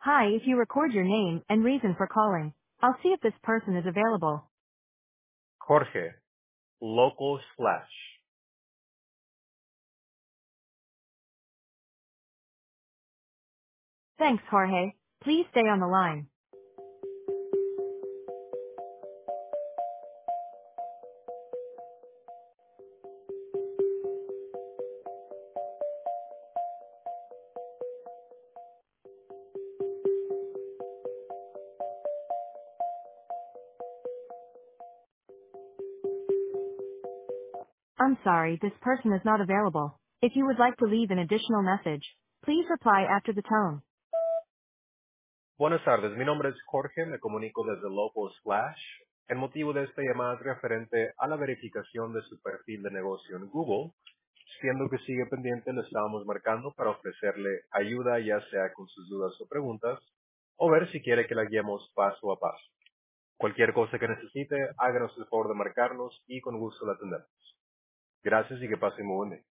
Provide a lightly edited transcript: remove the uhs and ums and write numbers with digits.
Hi, if you record your name and reason for calling, I'll see if this person is available. Jorge, local slash. Thanks, Jorge. Please stay on the line. I'm sorry, this person is not available. If you would like to leave an additional message, please reply after the tone. Buenas tardes, mi nombre es Jorge, me comunico desde local slash. El motivo de esta llamada es referente a la verificación de su perfil de negocio en Google. Siendo que sigue pendiente, le estábamos marcando para ofrecerle ayuda, ya sea con sus dudas o preguntas, o ver si quiere que la guiemos paso a paso. Cualquier cosa que necesite, háganos el favor de marcarnos y con gusto la atendemos. Gracias y que pasen muy buen día.